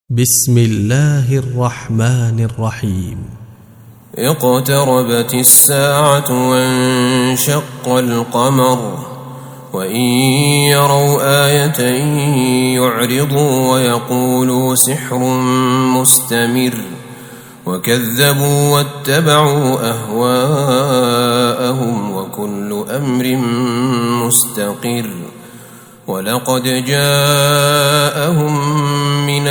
بسم الله الرحمن الرحيم. اقتربت الساعة وانشق القمر وإن يروا آية يعرضوا ويقولوا سحر مستمر وكذبوا واتبعوا أهواءهم وكل أمر مستقر ولقد جاءهم من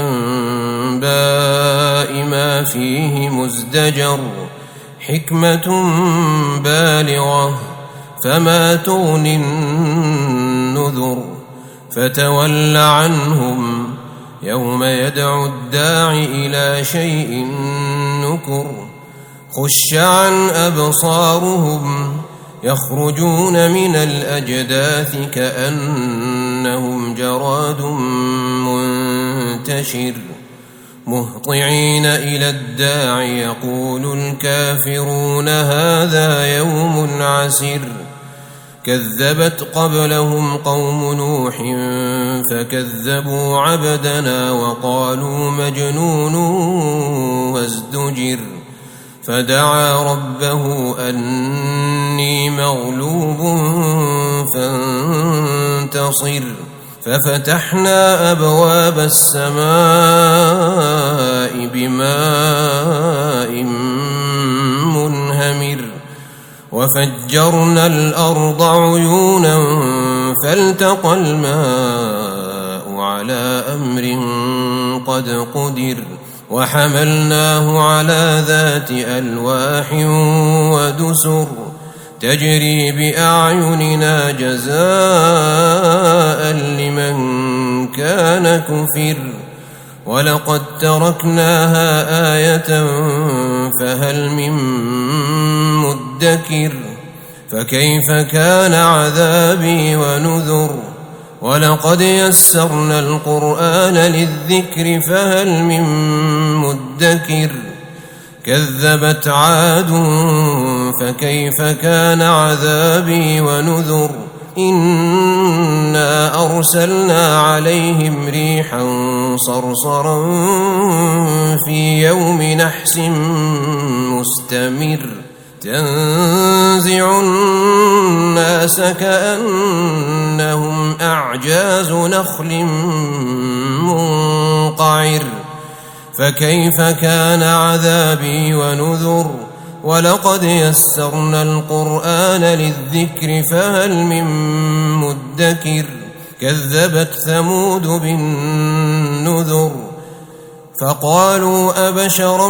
الأنباء ما فيه مزدجر حكمة بالغة فما تغني النذر فتول عنهم يوم يدعو الداع إلى شيء نكر خش عن أبصارهم يخرجون من الأجداث كأنهم جراد منتشر مهطعين إلى الداع يقول الكافرون هذا يوم عسر كذبت قبلهم قوم نوح فكذبوا عبدنا وقالوا مجنون وازدجر فدعا ربه أني مغلوب فانتصر ففتحنا أبواب السماء بماء منهمر وفجرنا الأرض عيونا فالتقى الماء على أمر قد قدر وحملناه على ذات ألواح ودسر تجري بأعيننا جزاء لمن كان كفر ولقد تركناها آية فهل من مدكر فكيف كان عذابي ونذر ولقد يسرنا القرآن للذكر فهل من مدكر كذبت عاد فكيف كان عذابي ونذر إنا أرسلنا عليهم ريحا صرصرا في يوم نحس مستمر تنزع الناس كأنهم أعجاز نخل منقعر فكيف كان عذابي ونذر ولقد يسرنا القرآن للذكر فهل من مدكر كذبت ثمود بالنذر فقالوا أبشرا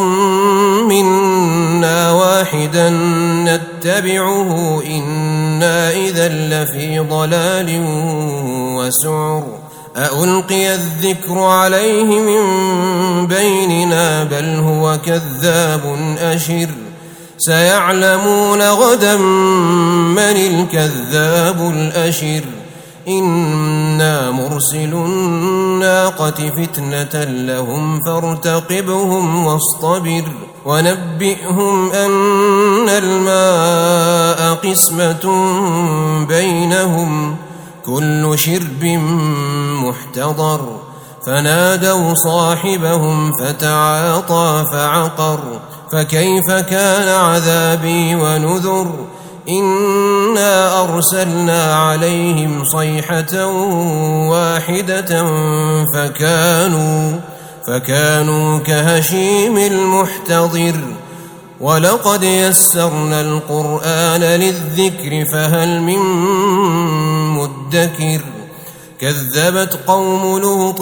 منا واحدا نتبعه إنا إذا لفي ضلال وسعر أألقي الذكر عليه من بيننا بل هو كذاب أشر سيعلمون غدا من الكذاب الأشر إنا مرسل الناقة فتنة لهم فارتقبهم واصطبر ونبئهم أن الماء قسمة بينهم كل شرب محتضر فنادوا صاحبهم فتعاطى فعقر فكيف كان عذابي ونذر إنا أرسلنا عليهم صيحة واحدة فكانوا كهشيم المحتضر ولقد يسرنا القرآن للذكر فهل من مدكر كذبت قوم لوط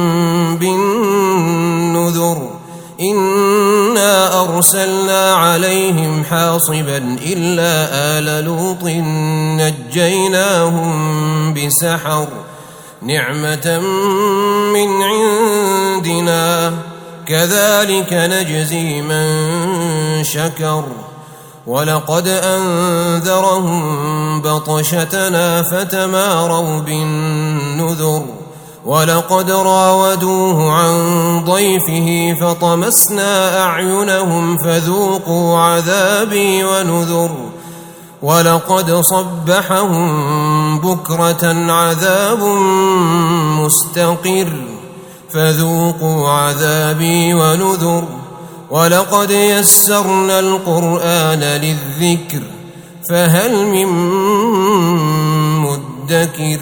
بالنذر إنا أرسلنا عليهم حاصبا إلا آل لوط نجيناهم بسحر نعمة من عندنا كذلك نجزي من شكر ولقد أنذرهم بطشتنا فتماروا بالنذر ولقد راودوه عن ضيفه فطمسنا أعينهم فذوقوا عذابي ونذر ولقد صبحهم بكرة عذاب مستقر فذوقوا عذابي ونذر ولقد يسرنا القرآن للذكر فهل من مدكر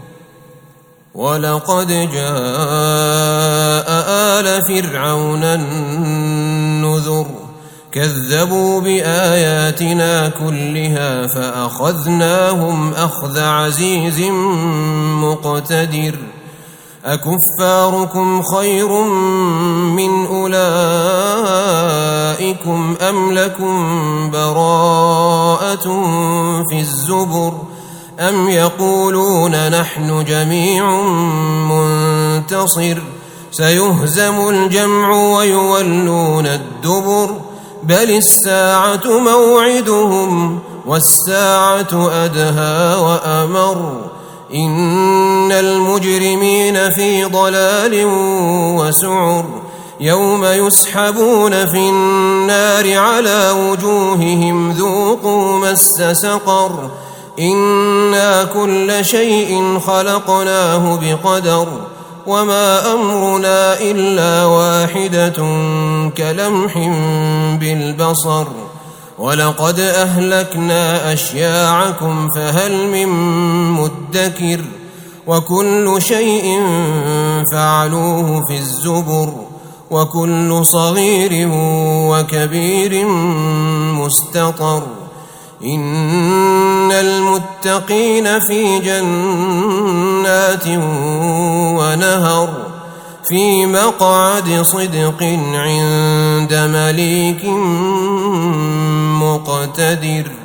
ولقد جاء آل فرعون النذر كذبوا بآياتنا كلها فأخذناهم أخذ عزيز مقتدر أكفاركم خير من أولئكم أم لكم براءة في الزبر أم يقولون نحن جميع منتصر سيهزم الجمع ويولون الدبر بل الساعة موعدهم والساعة أدهى وأمر إن المجرمين في ضلال وسعر يوم يسحبون في النار على وجوههم ذوقوا مس سقر إنا كل شيء خلقناه بقدر وما أمرنا إلا واحدة كلمح بالبصر ولقد أهلكنا أشياعكم فهل من مدكر وكل شيء فعلوه في الزبر وكل صغير وكبير مستطر إن المتقين في جنات ونهر في مقعد صدق عند مليك مقتدر.